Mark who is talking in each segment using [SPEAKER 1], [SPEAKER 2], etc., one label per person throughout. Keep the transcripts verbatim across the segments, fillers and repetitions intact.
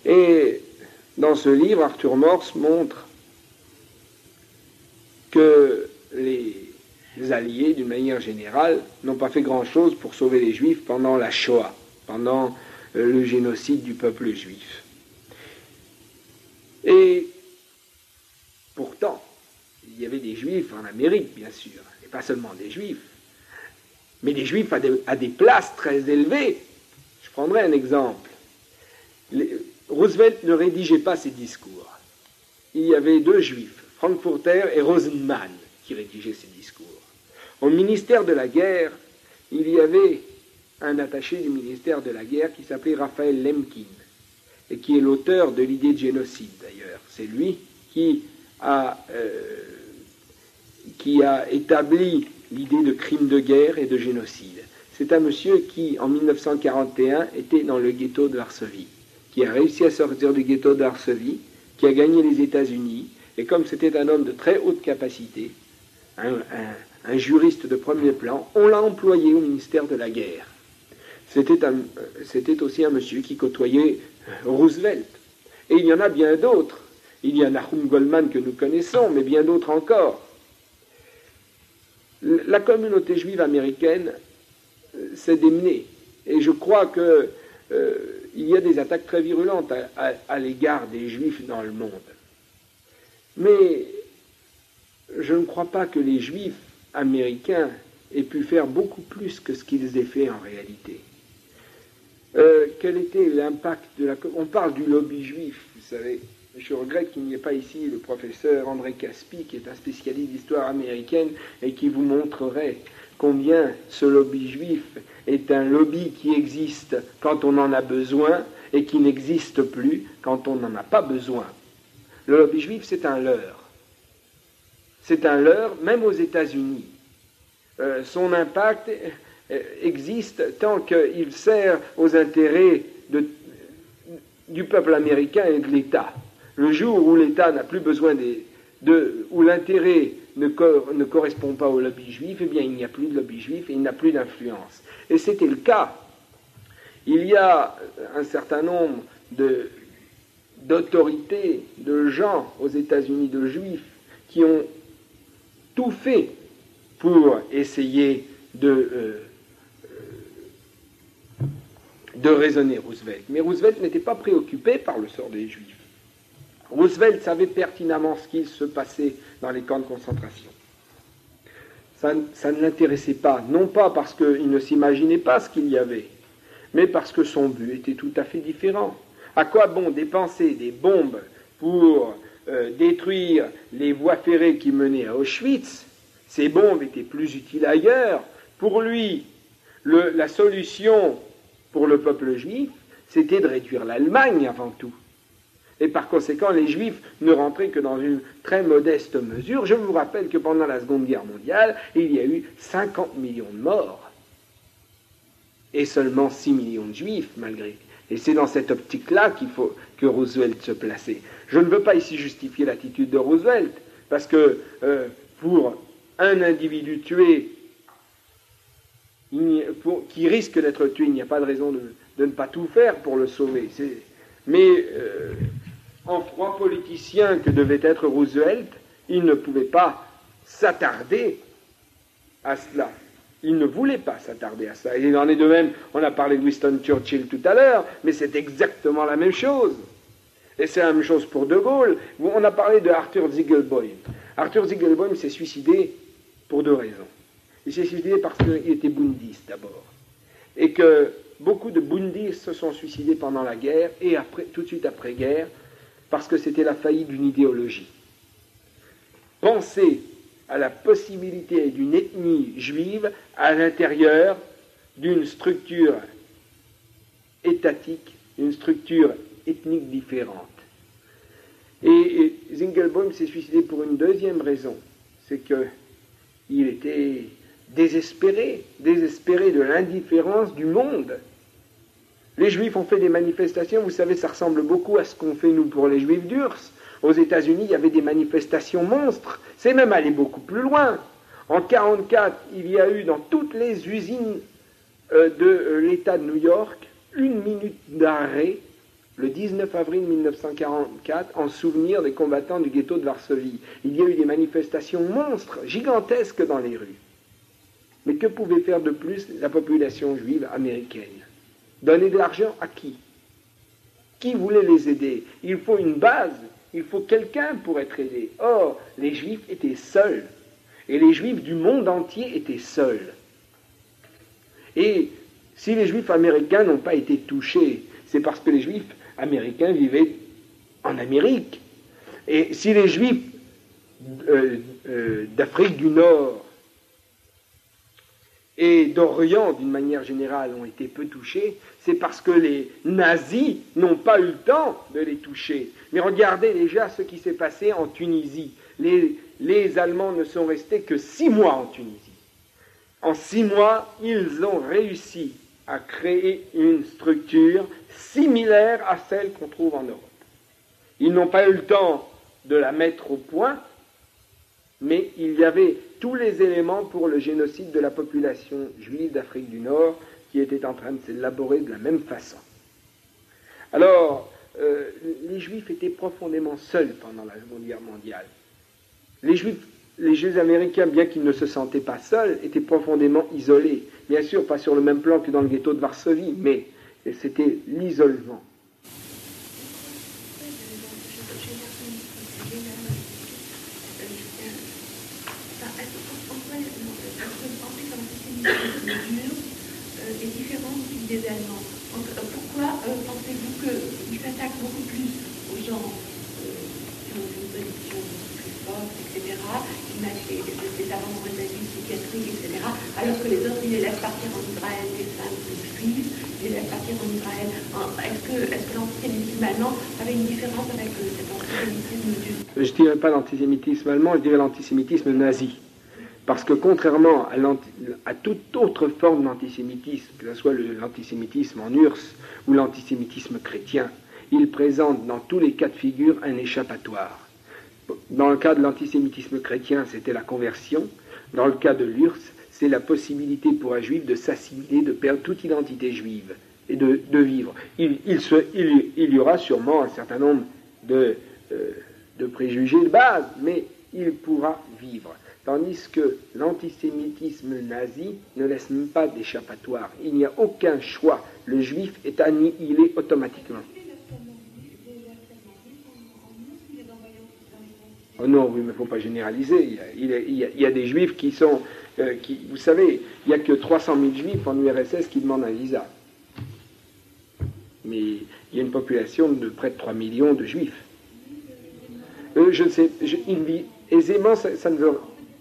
[SPEAKER 1] Et dans ce livre, Arthur Morse montre que les Alliés, d'une manière générale, n'ont pas fait grand-chose pour sauver les Juifs pendant la Shoah, pendant euh, le génocide du peuple juif. Et pourtant, il y avait des Juifs en Amérique, bien sûr, et pas seulement des Juifs, mais des Juifs à des, à des places très élevées. Je prendrai un exemple. Les, Roosevelt ne rédigeait pas ses discours. Il y avait deux Juifs, Frankfurter et Rosenman, qui rédigeaient ses discours. Au ministère de la Guerre, il y avait un attaché du ministère de la Guerre qui s'appelait Raphaël Lemkin, et qui est l'auteur de l'idée de génocide, d'ailleurs. C'est lui qui a, euh, qui a établi l'idée de crime de guerre et de génocide. C'est un monsieur qui, en mille neuf cent quarante et un, était dans le ghetto de Varsovie, qui a réussi à sortir du ghetto de Varsovie, qui a gagné les États-Unis, et comme c'était un homme de très haute capacité, un, un, un juriste de premier plan, on l'a employé au ministère de la Guerre. C'était, un, c'était aussi un monsieur qui côtoyait Roosevelt. Et il y en a bien d'autres. Il y a Nahum Goldman que nous connaissons, mais bien d'autres encore. La communauté juive américaine s'est démenée. Et je crois qu'il euh, y a des attaques très virulentes à, à, à l'égard des Juifs dans le monde. Mais je ne crois pas que les Juifs américains aient pu faire beaucoup plus que ce qu'ils aient fait en réalité. Euh, quel était l'impact de la... On parle du lobby juif, vous savez. Je regrette qu'il n'y ait pas ici le professeur André Caspi, qui est un spécialiste d'histoire américaine et qui vous montrerait combien ce lobby juif est un lobby qui existe quand on en a besoin et qui n'existe plus quand on n'en a pas besoin. Le lobby juif, c'est un leurre. C'est un leurre, même aux États-Unis. Euh, son impact existe tant qu'il sert aux intérêts de, du peuple américain et de l'État. Le jour où l'État n'a plus besoin des, de, où l'intérêt ne, co, ne correspond pas au lobby juif, eh bien il n'y a plus de lobby juif et il n'a plus d'influence. Et c'était le cas. Il y a un certain nombre de, d'autorités, de gens aux États-Unis, de juifs, qui ont tout fait pour essayer de, euh, de raisonner Roosevelt. Mais Roosevelt n'était pas préoccupé par le sort des Juifs. Roosevelt savait pertinemment ce qui se passait dans les camps de concentration. Ça, ça ne l'intéressait pas, non pas parce qu'il ne s'imaginait pas ce qu'il y avait, mais parce que son but était tout à fait différent. À quoi bon dépenser des bombes pour euh, détruire les voies ferrées qui menaient à Auschwitz? Ces bombes étaient plus utiles ailleurs. Pour lui, le, la solution pour le peuple juif, c'était de réduire l'Allemagne avant tout. Et par conséquent, les Juifs ne rentraient que dans une très modeste mesure. Je vous rappelle que pendant la Seconde Guerre mondiale, il y a eu cinquante millions de morts. Et seulement six millions de Juifs, malgré. Et c'est dans cette optique-là qu'il faut que Roosevelt se plaçait. Je ne veux pas ici justifier l'attitude de Roosevelt, parce que euh, pour un individu tué, il pour, qui risque d'être tué, il n'y a pas de raison de, de ne pas tout faire pour le sauver. C'est, mais euh, en froid politicien que devait être Roosevelt, il ne pouvait pas s'attarder à cela. Il ne voulait pas s'attarder à ça. Il en est de même, on a parlé de Winston Churchill tout à l'heure, mais c'est exactement la même chose. Et c'est la même chose pour De Gaulle. On a parlé de Arthur Ziegelboim. Arthur Ziegelboim s'est suicidé pour deux raisons. Il s'est suicidé parce qu'il était bundiste d'abord. Et que beaucoup de bundistes se sont suicidés pendant la guerre et après, tout de suite après-guerre parce que c'était la faillite d'une idéologie. Penser à la possibilité d'une ethnie juive à l'intérieur d'une structure étatique, une structure ethnique différente. Et, et Ziegelboim s'est suicidé pour une deuxième raison, c'est qu'il était désespéré, désespéré de l'indifférence du monde. Les Juifs ont fait des manifestations, vous savez, ça ressemble beaucoup à ce qu'on fait nous pour les Juifs d'Urs. Aux États-Unis, il y avait des manifestations monstres. C'est même allé beaucoup plus loin. En mille neuf cent quarante-quatre, il y a eu dans toutes les usines euh, de euh, l'État de New York une minute d'arrêt le dix-neuf avril mille neuf cent quarante-quatre, en souvenir des combattants du ghetto de Varsovie. Il y a eu des manifestations monstres, gigantesques dans les rues. Mais que pouvait faire de plus la population juive américaine? Donner de l'argent à qui? Qui voulait les aider? Il faut une base, il faut quelqu'un pour être aidé. Or, les Juifs étaient seuls, et les Juifs du monde entier étaient seuls. Et si les Juifs américains n'ont pas été touchés, c'est parce que les Juifs américains vivaient en Amérique. Et si les Juifs euh, euh, d'Afrique du Nord et d'Orient, d'une manière générale, ont été peu touchés, c'est parce que les nazis n'ont pas eu le temps de les toucher. Mais regardez déjà ce qui s'est passé en Tunisie. Les, les Allemands ne sont restés que six mois en Tunisie. En six mois, ils ont réussi à créer une structure similaire à celle qu'on trouve en Europe. Ils n'ont pas eu le temps de la mettre au point, mais il y avait tous les éléments pour le génocide de la population juive d'Afrique du Nord qui était en train de s'élaborer de la même façon. Alors, euh, les Juifs étaient profondément seuls pendant la Seconde Guerre mondiale. Les Juifs, les Juifs américains, bien qu'ils ne se sentaient pas seuls, étaient profondément isolés. Bien sûr, pas sur le même plan que dans le ghetto de Varsovie, mais c'était l'isolement.
[SPEAKER 2] Est différent des Allemands. Donc, pourquoi euh, pensez-vous qu'ils s'attaquent beaucoup plus aux gens euh, qui ont une position plus forte, et cetera, qui matchent les, les, les avancements nazis, psychiatriques, et cetera, alors que les autres, ils les laissent partir en Israël, des femmes plus juives, ils les laissent partir en Israël. Est-ce que, est-ce que l'antisémitisme allemand avait une différence avec euh, cet antisémitisme du...
[SPEAKER 1] Je ne dirais pas l'antisémitisme allemand, je dirais l'antisémitisme nazi. Parce que contrairement à, à toute autre forme d'antisémitisme, que ce soit le, l'antisémitisme en U R S S ou l'antisémitisme chrétien, il présente dans tous les cas de figure un échappatoire. Dans le cas de l'antisémitisme chrétien, c'était la conversion. Dans le cas de l'U R S S, c'est la possibilité pour un juif de s'assimiler, de perdre toute identité juive et de, de vivre. Il, il, se, il, il y aura sûrement un certain nombre de, euh, de préjugés de base, mais il pourra vivre. Tandis que l'antisémitisme nazi ne laisse même pas d'échappatoire. Il n'y a aucun choix. Le juif est annihilé automatiquement. Oh non, oui, mais il ne faut pas généraliser. Il y, a, il, y a, il, y a, il y a des juifs qui sont... Euh, qui, vous savez, il n'y a que trois cent mille juifs en U R S S qui demandent un visa. Mais il y a une population de près de trois millions de juifs. Euh, je ne sais... Je, il vit aisément, ça, ça ne veut...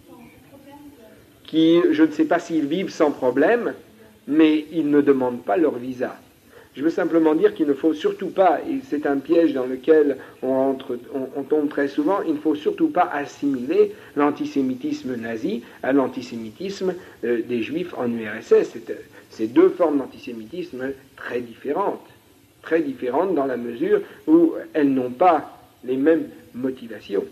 [SPEAKER 1] Qui, je ne sais pas s'ils vivent sans problème, mais ils ne demandent pas leur visa. Je veux simplement dire qu'il ne faut surtout pas, et c'est un piège dans lequel on, entre, on, on tombe très souvent, il ne faut surtout pas assimiler l'antisémitisme nazi à l'antisémitisme euh, des Juifs en U R S S. C'est, c'est deux formes d'antisémitisme très différentes, très différentes dans la mesure où elles n'ont pas les mêmes motivations.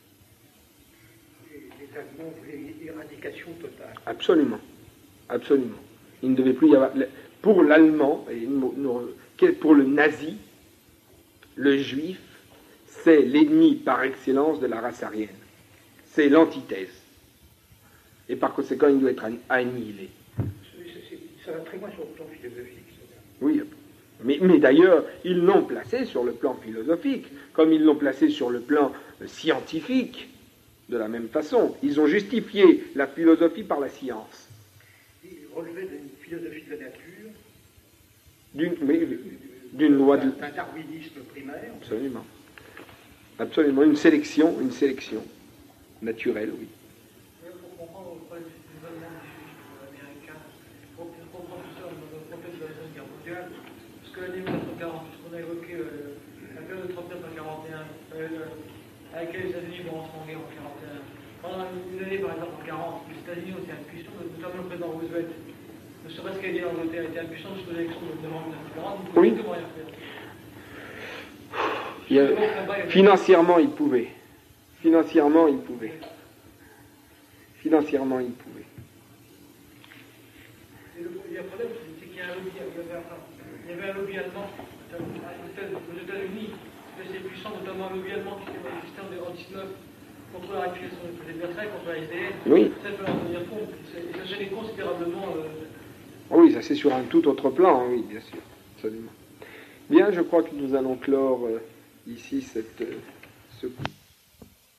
[SPEAKER 3] Les Allemands voulaient l'éradication totale.
[SPEAKER 1] Absolument, absolument. Il ne devait plus y avoir... Pour l'allemand, et pour le nazi, le juif, c'est l'ennemi par excellence de la race aryenne. C'est l'antithèse. Et par conséquent, il doit être annihilé.
[SPEAKER 3] Ça va très loin sur le plan philosophique.
[SPEAKER 1] Oui, mais, mais d'ailleurs, ils l'ont placé sur le plan philosophique, comme ils l'ont placé sur le plan scientifique, de la même façon. Ils ont justifié la philosophie par la science.
[SPEAKER 3] Ils relevaient d'une philosophie de la nature,
[SPEAKER 1] d'une, mais, d'une loi de...
[SPEAKER 3] d'un darwinisme primaire.
[SPEAKER 1] Absolument. Absolument. Une sélection, une sélection naturelle, oui.
[SPEAKER 4] Pour comprendre le problème du isolement des Juifs américains, pour comprendre tout ça dans le contexte de la Seconde Guerre mondiale, parce que l'année mille neuf cent quarante, puisqu'on a évoqué euh, la période de trente-neuf à quarante et un, euh, avec les États-Unis vont rentrer en guerre en quarante et un. Pendant une année, par exemple, en quarante, les États-Unis ont été impuissants, notamment le président Roosevelt, ne serait-ce qu'à dire l'Angleterre était impuissant jusqu'aux élections de novembre mille neuf cent quarante, il ne pouvait
[SPEAKER 1] oui.
[SPEAKER 4] rien faire.
[SPEAKER 1] Il a, financièrement, il pouvait. Financièrement, il pouvait. Financièrement, il pouvait.
[SPEAKER 4] Et le, il y a un problème, c'est qu'il y a un lobby, il y avait, enfin, il y avait un lobby allemand aux États-Unis, c'est assez puissant, notamment un lobby allemand qui s'est manifesté en deux mille dix-neuf contre la récupération des adversaires, contre la S D N.
[SPEAKER 1] Oui.
[SPEAKER 4] Ça peut en tenir compte. Et ça gênait considérablement. Euh...
[SPEAKER 1] Oui, ça c'est sur un tout autre plan, oui, bien sûr. Absolument. Bien, je crois que nous allons clore euh, ici cette, euh, ce coup.